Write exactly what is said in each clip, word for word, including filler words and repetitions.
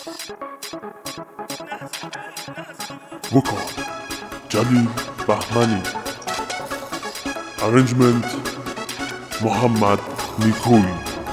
Vocal Jalil Bahmani. Arrangement Muhammad Nikoi.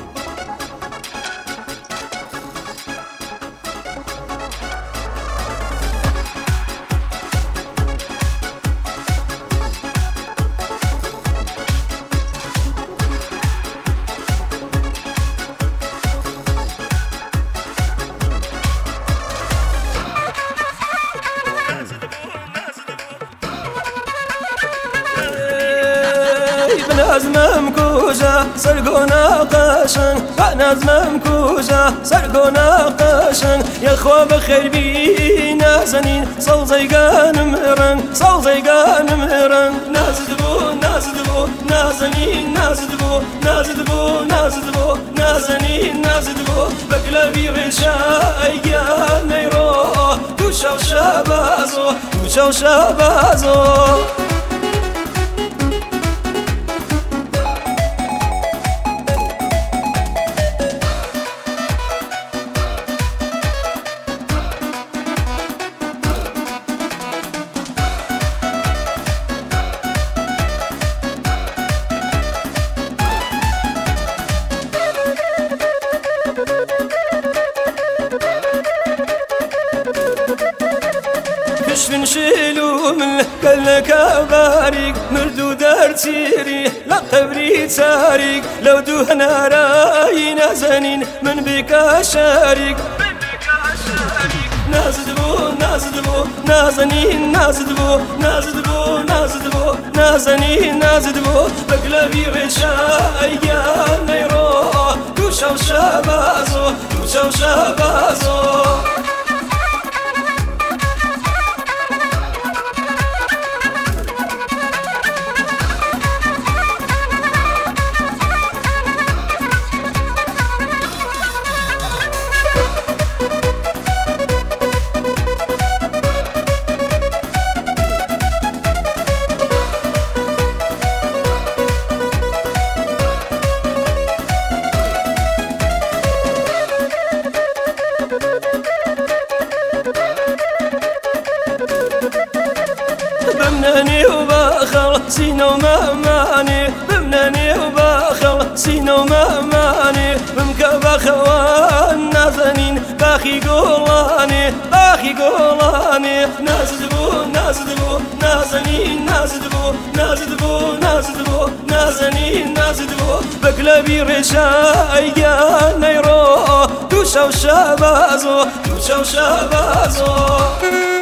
نازمم کوجا سرگونا قشنگ نازمم کوجا سرگونا قشنگ یا خواب خیر بی نازنین سوزیگانم رنگ سوزیگانم رنگ نازد بو نازد بو نازنین نازد بو نازد بو نازد بو نازنین نازد بو بقلبی رشای نیرو دوشاو شبازو دوشاو شبازو من شيلو من قلك غارق مردو دار تيري لا قبري تاريق لو دوهنا راي نازنين من بك شارق نازد بو نازد بو نازنين نازد بو نازد بو نازد بو نازنين نازد بو بقلبي غشاي نيرو دوشاو شبازو دوشاو شبازو بمناني وباخر سينا وماماني بمناني وباخر سينا وماماني بمكا خوان نازنين باخي قولاني باخي قولاني نازد بو نازد بو نازنين نازد بو نازد بو نازد بو نازنين نازد بو بقلبي رشاي نيرو دوشاو شبازو دوشاو شبازو